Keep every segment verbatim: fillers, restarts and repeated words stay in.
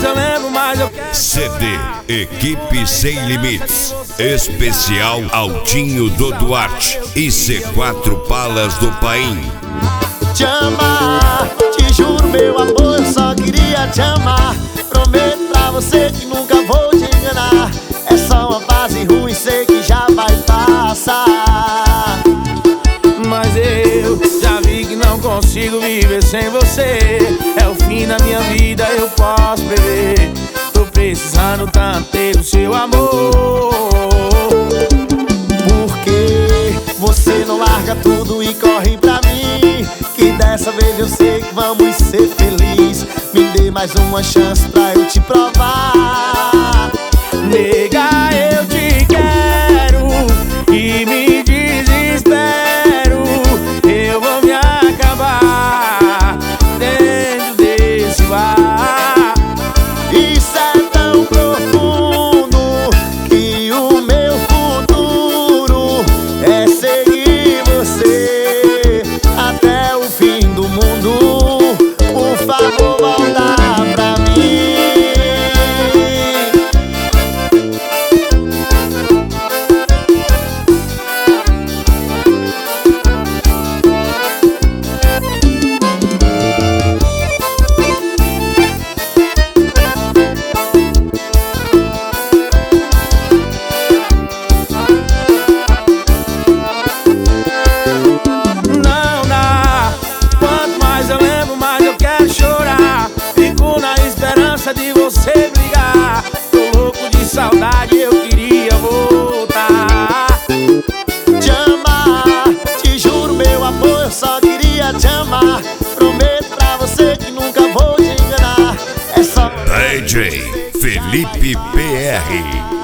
eu lembro, mas eu quero. C D Equipe Sem Limites. Especial Altinho do Duarte e C quatro Palas do Paim. Te amar, te juro meu amor, eu só queria te amar. Prometo pra você que nunca vou te enganar. É só uma fase ruim, sei que já vai passar. Mas eu já vi que não consigo viver sem você. É o fim da minha vida, eu posso prever. Tô precisando tanto ter o seu amor. Porque você não larga tudo e corre pra mim, que dessa vez eu sei que vamos ser felizes. Me dê mais uma chance pra eu te provar. Nega, eu te quero e me desespero. Eu vou me acabar dentro desse bar. Isso é tão profundo que o meu futuro é seguir você até o fim do mundo. Por favor, volta pra mim. De você brigar, tô louco de saudade, eu queria voltar. Te amar, te juro meu amor, eu só queria te amar. Prometo pra você que nunca vou te enganar. É só D J Felipe P R.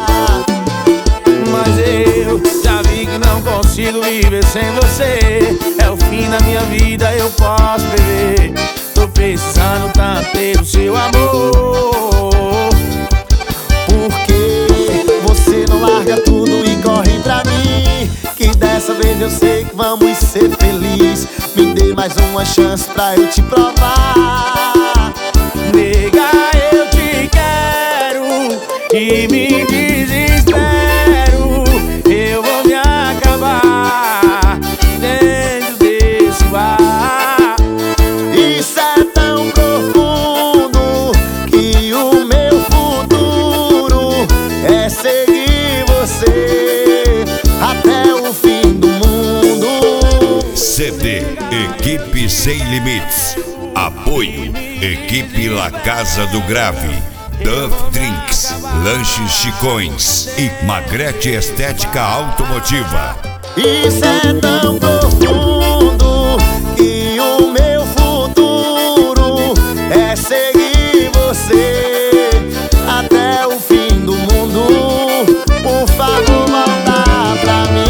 Mas eu já vi que não consigo viver sem você. É o fim da minha vida, eu posso prever. Tô precisando tanto ter o seu amor. porque você não larga tudo e corre pra mim, que dessa vez eu sei que vamos ser felizes. Me dê mais uma chance pra eu te provar. Nega, eu te quero e me desespero. Eu vou me acabar dentro desse bar. Isso é tão profundo que o meu futuro é seguir você até o fim do mundo. C D Equipe Sem Limites. Apoio Equipe La Casa do Grave, Duff Drinks, Lanches Chicões e Magrete Estética Automotiva. Isso é tão profundo que o meu futuro é seguir você até o fim do mundo. Por favor, volta pra mim.